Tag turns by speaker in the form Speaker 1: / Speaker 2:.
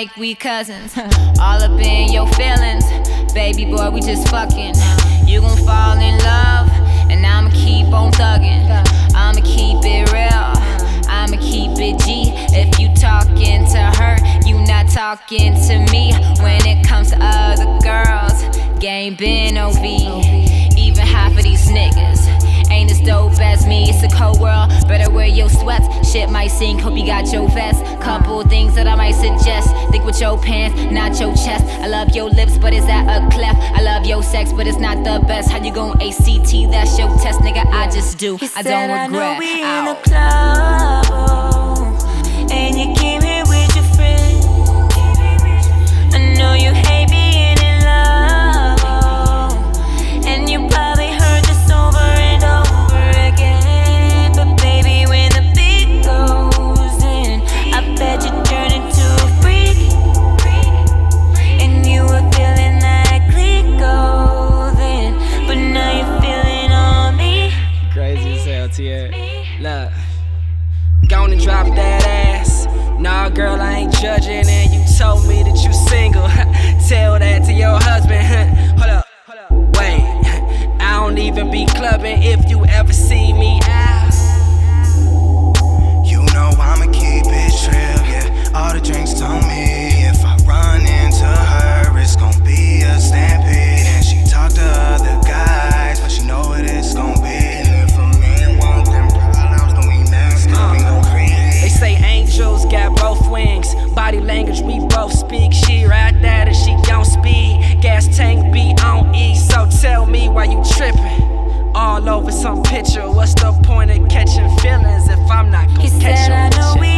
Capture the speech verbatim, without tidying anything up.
Speaker 1: like we cousins. All up in your feelings, baby boy, we just fucking. You gon' fall in love, and I'ma keep on thugging. I'ma keep it real, I'ma keep it G. If you talking to her, you not talking to me. When it comes to other girls, game been O V. Even half of these niggas ain't as dope as me. It's a cold world, better wear your sweats. Shit might sink, hope you got your vest. Couple things that I might suggest. Think with your pants, not your chest. I love your lips, but is that a cleft? I love your sex, but it's not the best. How you gon' A C T? That's your test, nigga. I just do.
Speaker 2: He
Speaker 1: I
Speaker 2: said,
Speaker 1: don't regret.
Speaker 2: I know we
Speaker 1: Ow.
Speaker 2: in the club, oh, and you came here with your friend. I know you hate being in love, oh, and you probably heard this over and over again. But baby, when the beat goes in, I bet you turn into a freak, and you were feeling that click go then, but now you're feeling on me.
Speaker 3: Crazy as hell, T A. Look, go and drop that ass. Nah, girl, I ain't judging, and you told me that you single. Tell that to your husband. Hold up, wait. I don't even be clubbing if you ever see me out.
Speaker 4: You know I'ma keep it trill, yeah. All the drinks told me if I run into her, it's gon' be a stampede. And she talk to other guys, but she know what it's gon' be. And if a man want them problems, then we next uh, we gon' create.
Speaker 3: They say angels got both wings. Body language, we both speak. She ride that and she gon' speed. Gas tank be on E, so tell me why you trippin'. All over some picture. What's the point of catching feelings if I'm not gon'
Speaker 2: He
Speaker 3: catch
Speaker 2: said,
Speaker 3: you?
Speaker 2: I know we